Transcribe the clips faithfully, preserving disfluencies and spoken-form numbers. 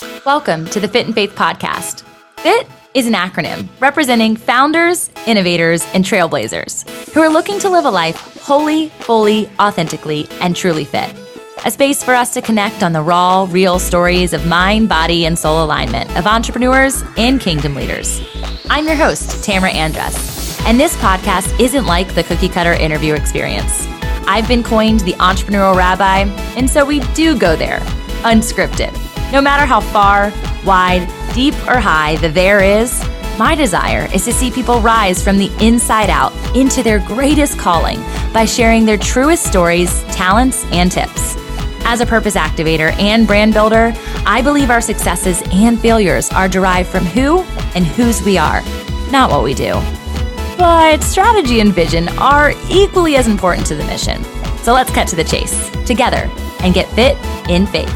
Welcome to the Fit and Faith podcast. FIT is an acronym representing founders, innovators, and trailblazers who are looking to live a life wholly, fully, authentically, and truly fit. A space for us to connect on the raw, real stories of mind, body, and soul alignment of entrepreneurs and kingdom leaders. I'm your host, Tamara Andress, and this podcast isn't like the cookie cutter interview experience. I've been coined the entrepreneurial rabbi, and so we do go there, unscripted. No matter how far, wide, deep, or high the there is, my desire is to see people rise from the inside out into their greatest calling by sharing their truest stories, talents, and tips. As a purpose activator and brand builder, I believe our successes and failures are derived from who and whose we are, not what we do. But strategy and vision are equally as important to the mission. So let's cut to the chase together and get fit in faith.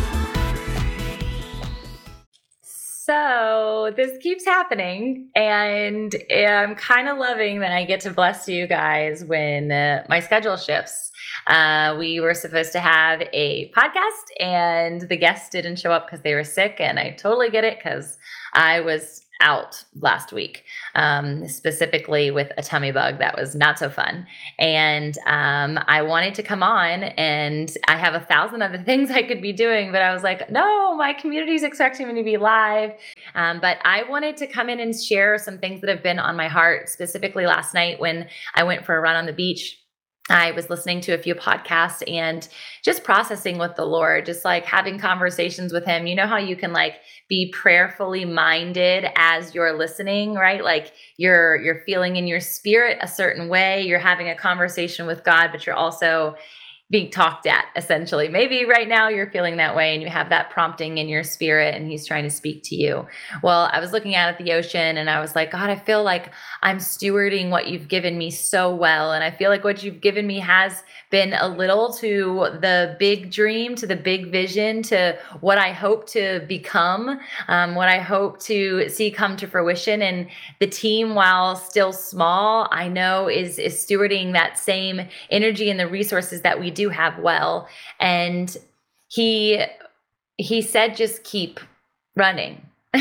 So this keeps happening, and I'm kind of loving that I get to bless you guys when uh, my schedule shifts. Uh, we were supposed to have a podcast, and the guests didn't show up because they were sick, and I totally get it because I was out last week, um, specifically with a tummy bug that was not so fun. And um, I wanted to come on, and I have a thousand other things I could be doing, but I was like, no, my community's expecting me to be live. Um, but I wanted to come in and share some things that have been on my heart, specifically last night when I went for a run on the beach. I was listening to a few podcasts and just processing with the Lord, just like having conversations with him. You know how you can like be prayerfully minded as you're listening, right? Like you're you're feeling in your spirit a certain way. You're having a conversation with God, but you're also being talked at, essentially. Maybe right now you're feeling that way and you have that prompting in your spirit and he's trying to speak to you. Well, I was looking out at the ocean and I was like, God, I feel like I'm stewarding what you've given me so well. And I feel like what you've given me has been a little to the big dream, to the big vision, to what I hope to become, um, what I hope to see come to fruition. And the team, while still small, I know is, is stewarding that same energy and the resources that we do have well. And he, he said, just keep running.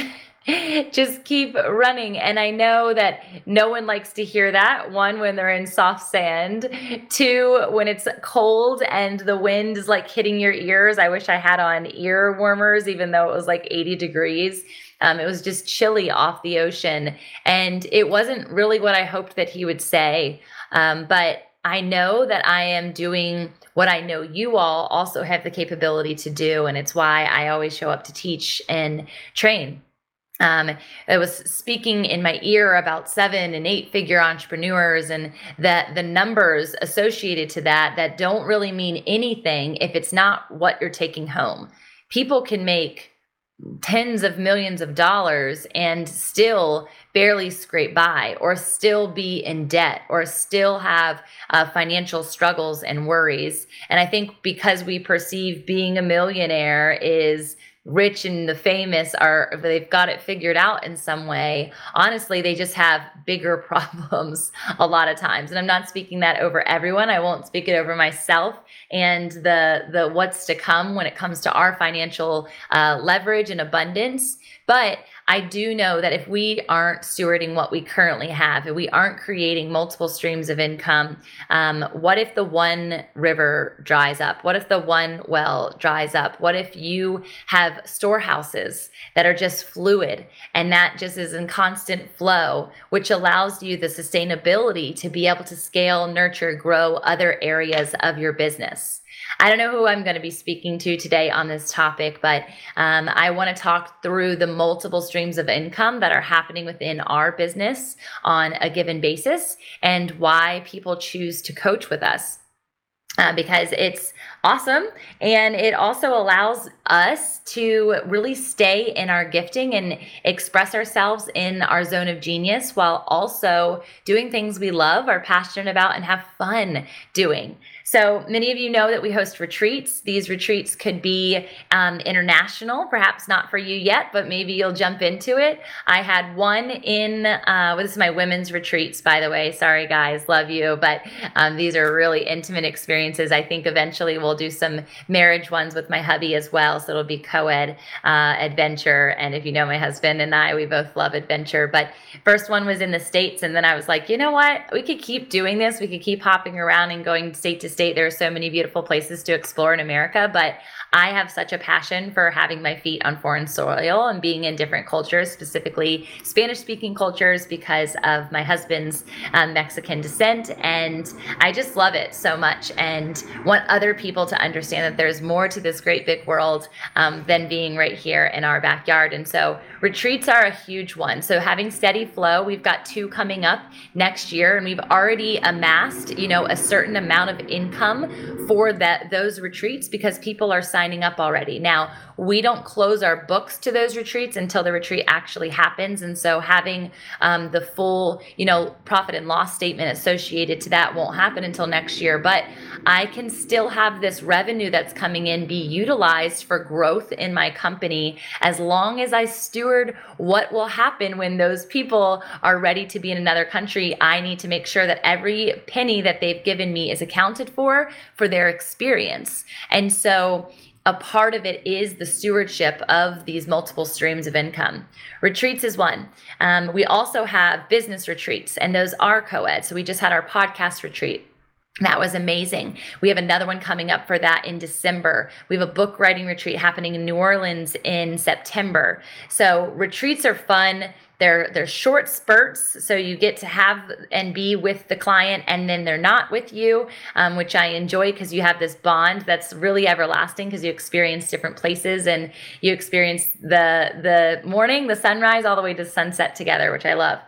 Just keep running. And I know that no one likes to hear that. One, when they're in soft sand. Two, when it's cold and the wind is like hitting your ears. I wish I had on ear warmers, even though it was like eighty degrees. Um, it was just chilly off the ocean. And it wasn't really what I hoped that he would say. Um, but I know that I am doing what I know you all also have the capability to do. And it's why I always show up to teach and train. Um, it was speaking in my ear about seven and eight figure entrepreneurs and that the numbers associated to that, that don't really mean anything if it's not what you're taking home. People can make tens of millions of dollars and still barely scrape by, or still be in debt, or still have uh, financial struggles and worries. And I think because we perceive being a millionaire is rich and the famous are, they've got it figured out in some way. Honestly, they just have bigger problems a lot of times. And I'm not speaking that over everyone. I won't speak it over myself and the, the what's to come when it comes to our financial uh, leverage and abundance. But I do know that if we aren't stewarding what we currently have, if we aren't creating multiple streams of income, um, what if the one river dries up? What if the one well dries up? What if you have storehouses that are just fluid and that just is in constant flow, which allows you the sustainability to be able to scale, nurture, grow other areas of your business? I don't know who I'm going to be speaking to today on this topic, but um, I want to talk through the multiple streams of income that are happening within our business on a given basis and why people choose to coach with us. Uh, because it's awesome. And it also allows us to really stay in our gifting and express ourselves in our zone of genius while also doing things we love, are passionate about, and have fun doing. So many of you know that we host retreats. These retreats could be um, international, perhaps not for you yet, but maybe you'll jump into it. I had one in, uh, well, this is my women's retreats, by the way. Sorry, guys, love you. But um, these are really intimate experiences. I think eventually we'll do some marriage ones with my hubby as well. So it'll be co-ed uh, adventure. And if you know my husband and I, we both love adventure. But first one was in the States. And then I was like, you know what? We could keep doing this. We could keep hopping around and going state to state. There are so many beautiful places to explore in America, but I have such a passion for having my feet on foreign soil and being in different cultures, specifically Spanish-speaking cultures, because of my husband's um, Mexican descent. And I just love it so much and want other people to understand that there's more to this great big world um, than being right here in our backyard. And so retreats are a huge one. So having steady flow, we've got two coming up next year, and we've already amassed, you know, a certain amount of income for that those retreats because people are signing up already. Now, we don't close our books to those retreats until the retreat actually happens. And so having um, the full, you know, profit and loss statement associated to that won't happen until next year. But I can still have this revenue that's coming in be utilized for growth in my company as long as I steward what will happen when those people are ready to be in another country. I need to make sure that every penny that they've given me is accounted for for their experience. And so a part of it is the stewardship of these multiple streams of income. Retreats is one. Um, we also have business retreats, and those are co-ed. So we just had our podcast retreat. That was amazing. We have another one coming up for that in December. We have a book writing retreat happening in New Orleans in September. So retreats are fun. They're they're short spurts, so you get to have and be with the client, and then they're not with you, um, which I enjoy because you have this bond that's really everlasting because you experience different places and you experience the the morning, the sunrise, all the way to sunset together, which I love.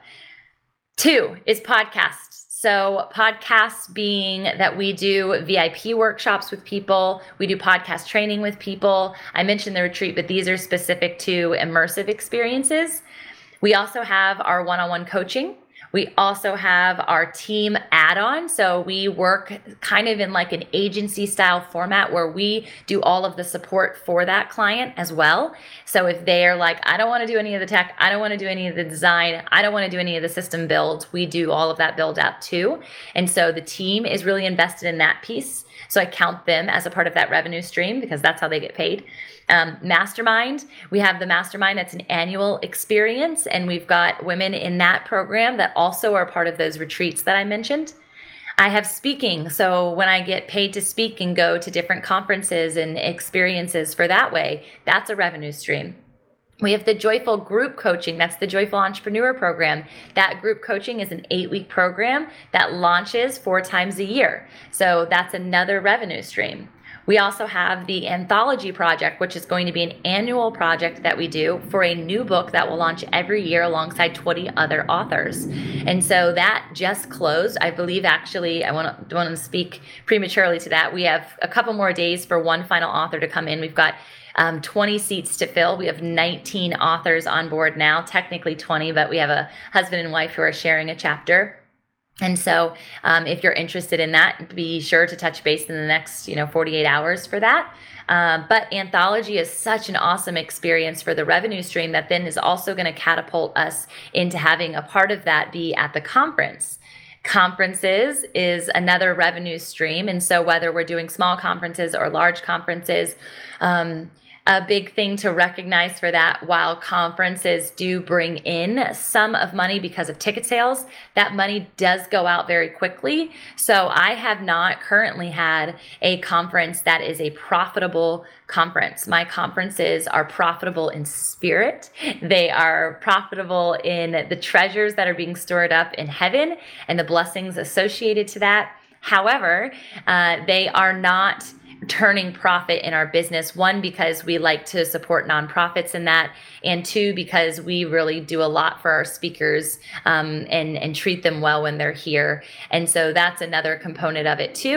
Two is podcasts. So podcasts being that we do V I P workshops with people, we do podcast training with people. I mentioned the retreat, but these are specific to immersive experiences. We also have our one-on-one coaching. We also have our team add-on. So we work kind of in like an agency style format where we do all of the support for that client as well. So if they're like, I don't want to do any of the tech, I don't want to do any of the design, I don't want to do any of the system builds, we do all of that build out too. And so the team is really invested in that piece. So I count them as a part of that revenue stream because that's how they get paid. Um, mastermind, we have the mastermind that's an annual experience, and we've got women in that program that also are part of those retreats that I mentioned. I have speaking, so when I get paid to speak and go to different conferences and experiences for that way, that's a revenue stream. We have the Joyful Group Coaching. That's the Joyful Entrepreneur Program. That group coaching is an eight-week program that launches four times a year. So that's another revenue stream. We also have the Anthology Project, which is going to be an annual project that we do for a new book that will launch every year alongside twenty other authors. And so that just closed. I believe actually, I want to, don't want to speak prematurely to that. We have a couple more days for one final author to come in. We've got Um, twenty seats to fill. We have nineteen authors on board now, technically twenty, but we have a husband and wife who are sharing a chapter. And so um, if you're interested in that, be sure to touch base in the next, you know, forty-eight hours for that. Uh, but Anthology is such an awesome experience for the revenue stream that then is also going to catapult us into having a part of that be at the conference. Conferences is another revenue stream. And so whether we're doing small conferences or large conferences, um, a big thing to recognize for that, while conferences do bring in some of money because of ticket sales, that money does go out very quickly. So I have not currently had a conference that is a profitable conference. My conferences are profitable in spirit. They are profitable in the treasures that are being stored up in heaven and the blessings associated to that. However, uh, they are not turning profit in our business. One, because we like to support nonprofits in that, and two, because we really do a lot for our speakers um, and, and treat them well when they're here. And so that's another component of it too.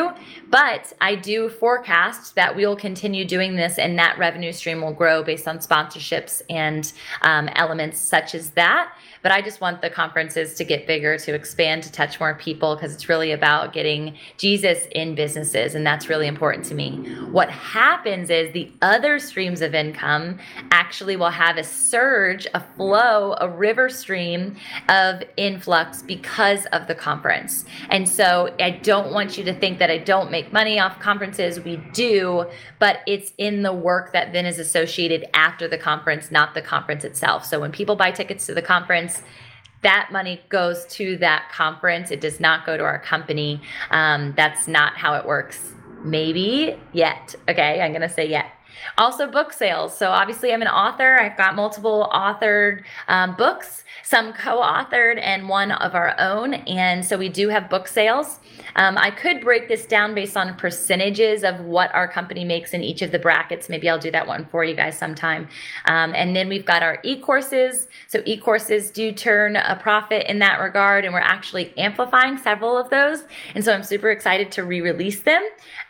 But I do forecast that we will continue doing this, and that revenue stream will grow based on sponsorships and um, elements such as that. But I just want the conferences to get bigger, to expand, to touch more people, because it's really about getting Jesus in businesses, and that's really important to me. What happens is the other streams of income actually will have a surge, a flow, a river stream of influx because of the conference. And so I don't want you to think that I don't make money off conferences. We do, but it's in the work that then is associated after the conference, not the conference itself. So when people buy tickets to the conference, that money goes to that conference. It does not go to our company. Um, that's not how it works. Maybe yet. Okay, I'm going to say yet. Also, book sales. So obviously I'm an author. I've got multiple authored um, books, some co-authored and one of our own. And so we do have book sales. Um, I could break this down based on percentages of what our company makes in each of the brackets. Maybe I'll do that one for you guys sometime. Um, and then we've got our e-courses. So e-courses do turn a profit in that regard, and we're actually amplifying several of those. And so I'm super excited to re-release them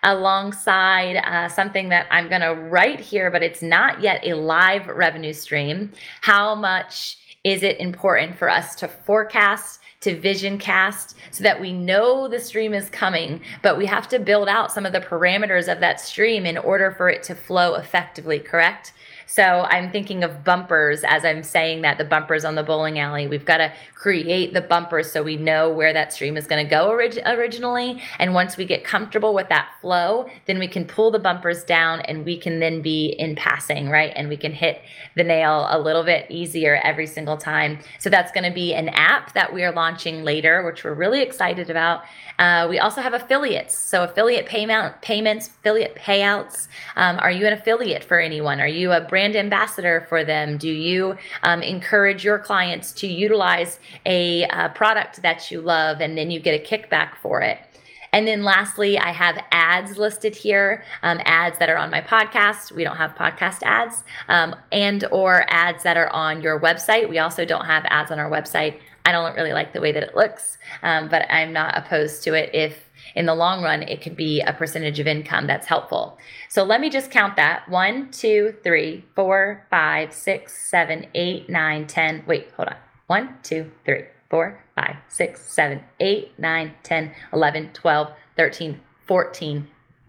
alongside uh, something that I'm going to write here, but it's not yet a live revenue stream. How much is it important for us to forecast, to vision cast, so that we know the stream is coming, but we have to build out some of the parameters of that stream in order for it to flow effectively, correct? So I'm thinking of bumpers as I'm saying that, the bumpers on the bowling alley. We've got to create the bumpers so we know where that stream is going to go orig- originally. And once we get comfortable with that flow, then we can pull the bumpers down and we can then be in passing, right? And we can hit the nail a little bit easier every single time. So that's going to be an app that we are launching later, which we're really excited about. Uh, we also have affiliates. So affiliate payment, payments, affiliate payouts. Um, are you an affiliate for anyone? Are you a brand ambassador for them? Do you um, encourage your clients to utilize a uh, product that you love, and then you get a kickback for it? And then lastly, I have ads listed here, um, ads that are on my podcast. We don't have podcast ads, um, and or ads that are on your website. We also don't have ads on our website. I don't really like the way that it looks, um, but I'm not opposed to it if in the long run it could be a percentage of income that's helpful. So let me just count that. One, two, three, four, five, six, seven, eight, nine, ten. Wait, hold on. One, two, three, four, five, six, seven, eight, nine, ten, eleven, twelve, thirteen, fourteen.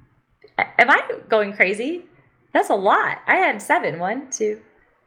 Am I going crazy? That's a lot. I had seven. One, two,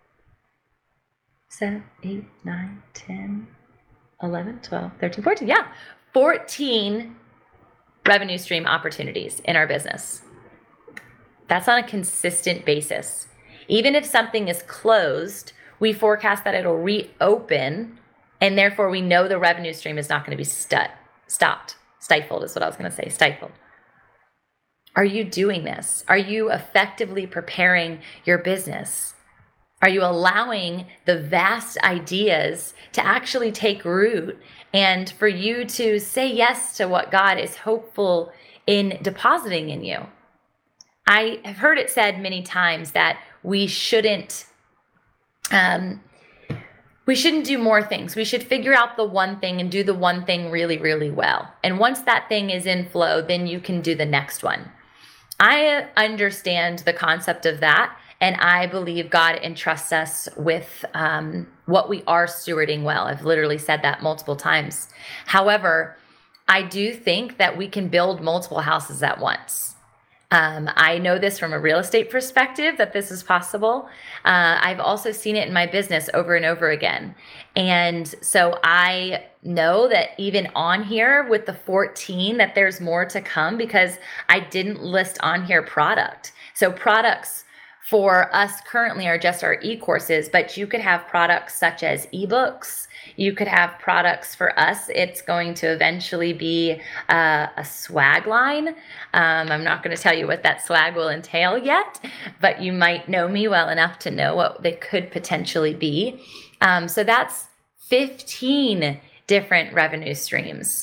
seven, eight, nine, ten, eleven, twelve, thirteen, fourteen. Yeah, fourteen revenue stream opportunities in our business. That's on a consistent basis. Even if something is closed, we forecast that it'll reopen, and therefore we know the revenue stream is not going to be stu- stopped. Stifled is what I was going to say, stifled. Are you doing this? Are you effectively preparing your business? Are you allowing the vast ideas to actually take root and for you to say yes to what God is hopeful in depositing in you? I have heard it said many times that we shouldn't, um, we shouldn't do more things. We should figure out the one thing and do the one thing really, really well. And once that thing is in flow, then you can do the next one. I understand the concept of that. And I believe God entrusts us with um, what we are stewarding well. I've literally said that multiple times. However, I do think that we can build multiple houses at once. Um, I know this from a real estate perspective, that this is possible. Uh, I've also seen it in my business over and over again. And so I know that even on here with the fourteen, that there's more to come, because I didn't list on here product. So products for us currently are just our e-courses, but you could have products such as ebooks. You could have products for us. It's going to eventually be uh, a swag line. Um, I'm not going to tell you what that swag will entail yet, but you might know me well enough to know what they could potentially be. Um, so that's fifteen different revenue streams.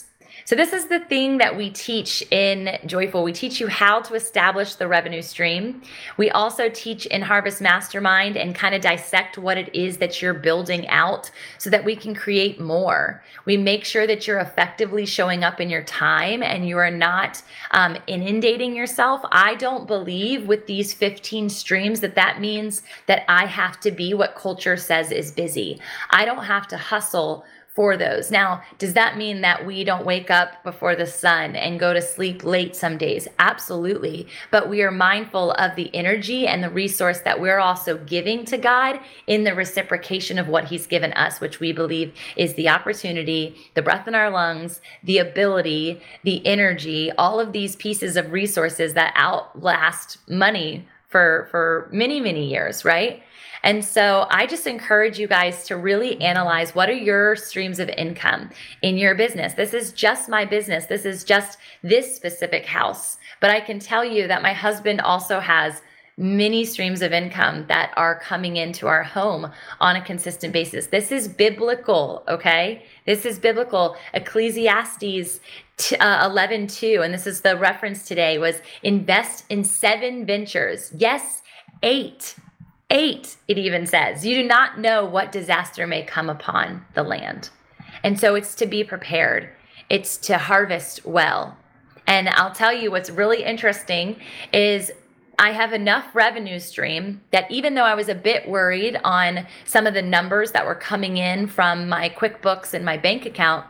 So this is the thing that we teach in Joyful. We teach you how to establish the revenue stream. We also teach in Harvest Mastermind and kind of dissect what it is that you're building out so that we can create more. We make sure that you're effectively showing up in your time and you are not um, inundating yourself. I don't believe with these fifteen streams that that means that I have to be what culture says is busy. I don't have to hustle for those. Now, does that mean that we don't wake up before the sun and go to sleep late some days? Absolutely. But we are mindful of the energy and the resource that we're also giving to God in the reciprocation of what he's given us, which we believe is the opportunity, the breath in our lungs, the ability, the energy, all of these pieces of resources that outlast money for, for many, many years, right? And so I just encourage you guys to really analyze what are your streams of income in your business. This is just my business. This is just this specific house. But I can tell you that my husband also has many streams of income that are coming into our home on a consistent basis. This is biblical, okay? This is biblical. Ecclesiastes uh, eleven two, and this is the reference today, was invest in seven ventures. Yes, eight. Eight, it even says. You do not know what disaster may come upon the land. And so it's to be prepared. It's to harvest well. And I'll tell you what's really interesting is I have enough revenue stream that even though I was a bit worried on some of the numbers that were coming in from my QuickBooks and my bank account,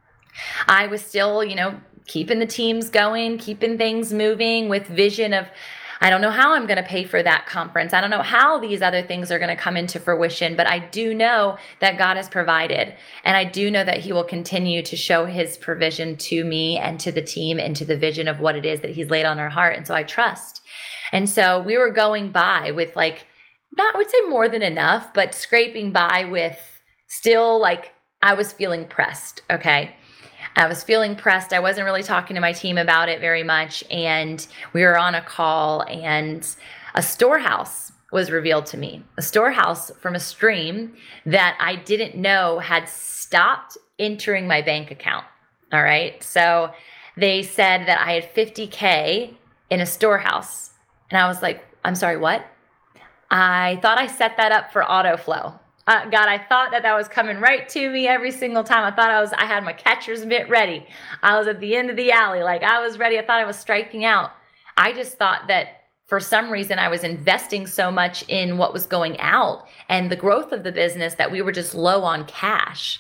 I was still, you know, keeping the teams going, keeping things moving with vision of, I don't know how I'm going to pay for that conference. I don't know how these other things are going to come into fruition, but I do know that God has provided. And I do know that he will continue to show his provision to me and to the team and to the vision of what it is that he's laid on our heart. And so I trust. And so we were going by with like, not, I would say more than enough, but scraping by with still like, I was feeling pressed. Okay. I was feeling pressed. I wasn't really talking to my team about it very much. And we were on a call and a storehouse was revealed to me, a storehouse from a stream that I didn't know had stopped entering my bank account. All right. So they said that I had fifty K in a storehouse. And I was like, I'm sorry, what? I thought I set that up for auto flow. Uh, God, I thought that that was coming right to me every single time. I thought I was, I had my catcher's mitt ready. I was at the end of the alley. Like I was ready. I thought I was striking out. I just thought that for some reason I was investing so much in what was going out and the growth of the business that we were just low on cash.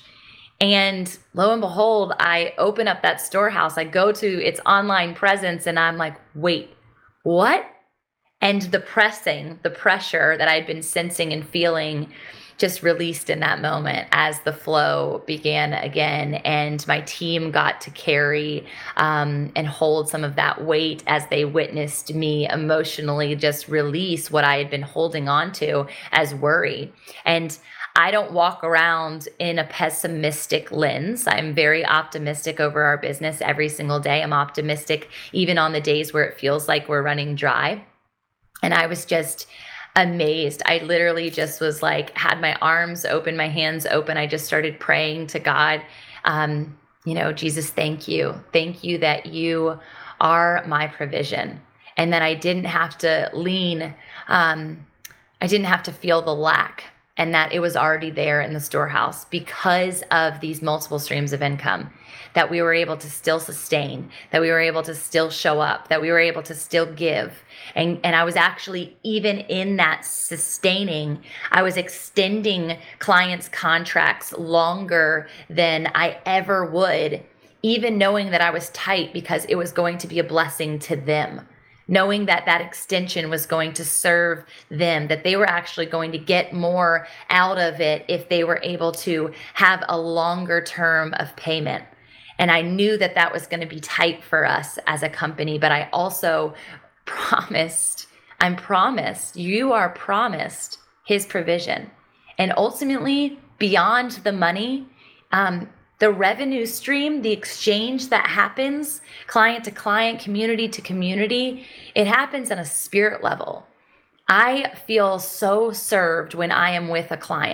And lo and behold, I open up that storehouse. I go to its online presence and I'm like, wait, what? And the pressing, the pressure that I'd been sensing and feeling just released in that moment as the flow began again. And my team got to carry um, and hold some of that weight as they witnessed me emotionally just release what I had been holding on to as worry. And I don't walk around in a pessimistic lens. I'm very optimistic over our business every single day. I'm optimistic even on the days where it feels like we're running dry. And I was just amazed. I literally just was like, had my arms open, my hands open. I just started praying to God. Um, you know, Jesus, thank you. Thank you that you are my provision and that I didn't have to lean. Um, I didn't have to feel the lack and that it was already there in the storehouse because of these multiple streams of income, that we were able to still sustain, that we were able to still show up, that we were able to still give. And, and I was actually, even in that sustaining, I was extending clients' contracts longer than I ever would, even knowing that I was tight because it was going to be a blessing to them. Knowing that that extension was going to serve them, that they were actually going to get more out of it if they were able to have a longer term of payment. And I knew that that was going to be tight for us as a company, but I also promised, I'm promised, you are promised his provision. And ultimately, beyond the money, um, the revenue stream, the exchange that happens client to client, community to community, it happens on a spirit level. I feel so served when I am with a client.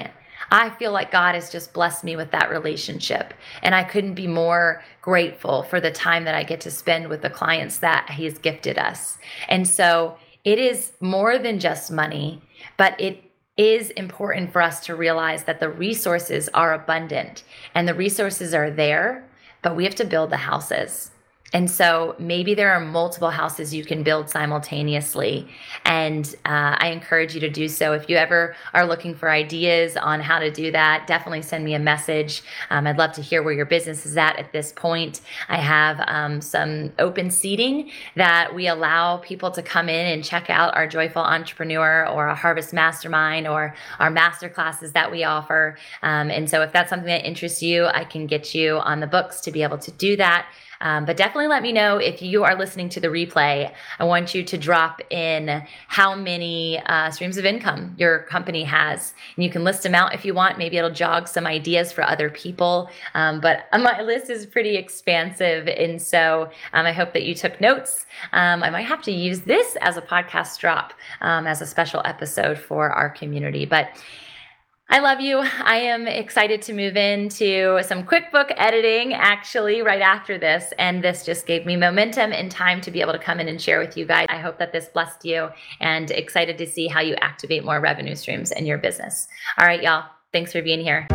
I feel like God has just blessed me with that relationship. And I couldn't be more grateful for the time that I get to spend with the clients that He's gifted us. And so it is more than just money, but it is important for us to realize that the resources are abundant and the resources are there, but we have to build the houses. And so maybe there are multiple houses you can build simultaneously. And uh, I encourage you to do so. If you ever are looking for ideas on how to do that, definitely send me a message. Um, I'd love to hear where your business is at at this point. I have um, some open seating that we allow people to come in and check out our Joyful Entrepreneur or a Harvest Mastermind or our master classes that we offer. Um, and so if that's something that interests you, I can get you on the books to be able to do that. Um, but definitely let me know if you are listening to the replay. I want you to drop in how many uh, streams of income your company has. And you can list them out if you want. Maybe it'll jog some ideas for other people. Um, but my list is pretty expansive. And so um, I hope that you took notes. Um, I might have to use this as a podcast drop um, as a special episode for our community. But I love you. I am excited to move into some QuickBook editing actually right after this. And this just gave me momentum and time to be able to come in and share with you guys. I hope that this blessed you and excited to see how you activate more revenue streams in your business. All right, y'all. Thanks for being here.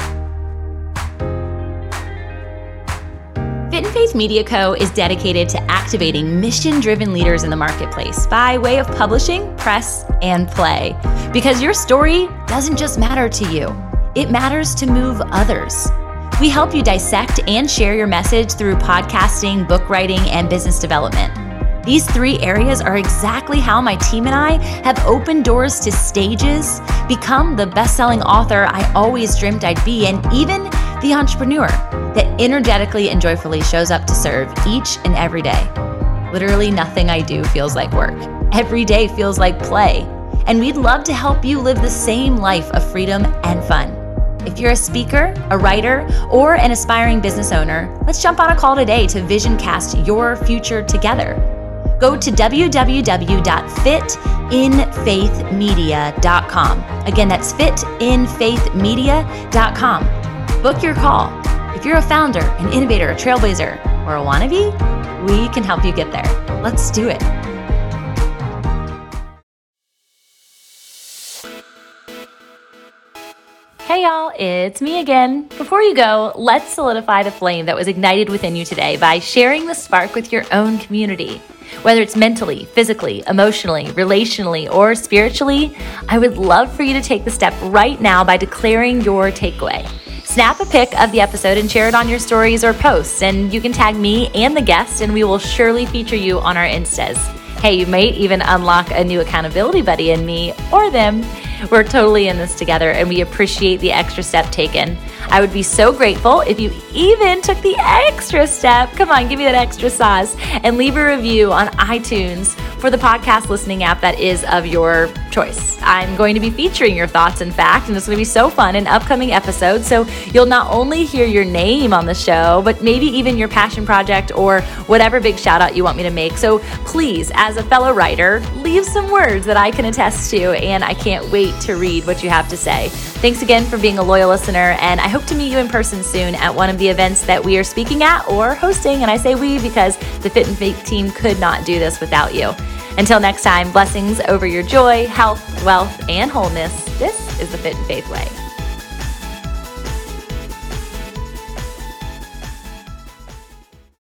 Fit and Faith Media Co. is dedicated to activating mission-driven leaders in the marketplace by way of publishing, press, and play. Because your story doesn't just matter to you, it matters to move others. We help you dissect and share your message through podcasting, book writing, and business development. These three areas are exactly how my team and I have opened doors to stages, become the best-selling author I always dreamt I'd be, and even the entrepreneur that energetically and joyfully shows up to serve each and every day. Literally nothing I do feels like work. Every day feels like play. And we'd love to help you live the same life of freedom and fun. If you're a speaker, a writer, or an aspiring business owner, let's jump on a call today to vision cast your future together. Go to w w w dot fit in faith media dot com. Again, that's fit in faith media dot com. Book your call. If you're a founder, an innovator, a trailblazer, or a wannabe, we can help you get there. Let's do it. Hey y'all, it's me again. Before you go, let's solidify the flame that was ignited within you today by sharing the spark with your own community. Whether it's mentally, physically, emotionally, relationally, or spiritually, I would love for you to take the step right now by declaring your takeaway. Snap a pic of the episode and share it on your stories or posts, and you can tag me and the guest, and we will surely feature you on our Instas. Hey, you might even unlock a new accountability buddy in me or them. We're totally in this together, and we appreciate the extra step taken. I would be so grateful if you even took the extra step, come on, give me that extra sauce, and leave a review on iTunes for the podcast listening app that is of your choice. I'm going to be featuring your thoughts, in fact, and it's going to be so fun in upcoming episodes. So you'll not only hear your name on the show, but maybe even your passion project or whatever big shout out you want me to make. So please, as a fellow writer, leave some words that I can attest to, and I can't wait to read what you have to say. Thanks again for being a loyal listener, and I hope to meet you in person soon at one of the events that we are speaking at or hosting. And I say we because the Fit and Faith team could not do this without you. Until next time, blessings over your joy, health, wealth, and wholeness. This is the Fit and Faith way.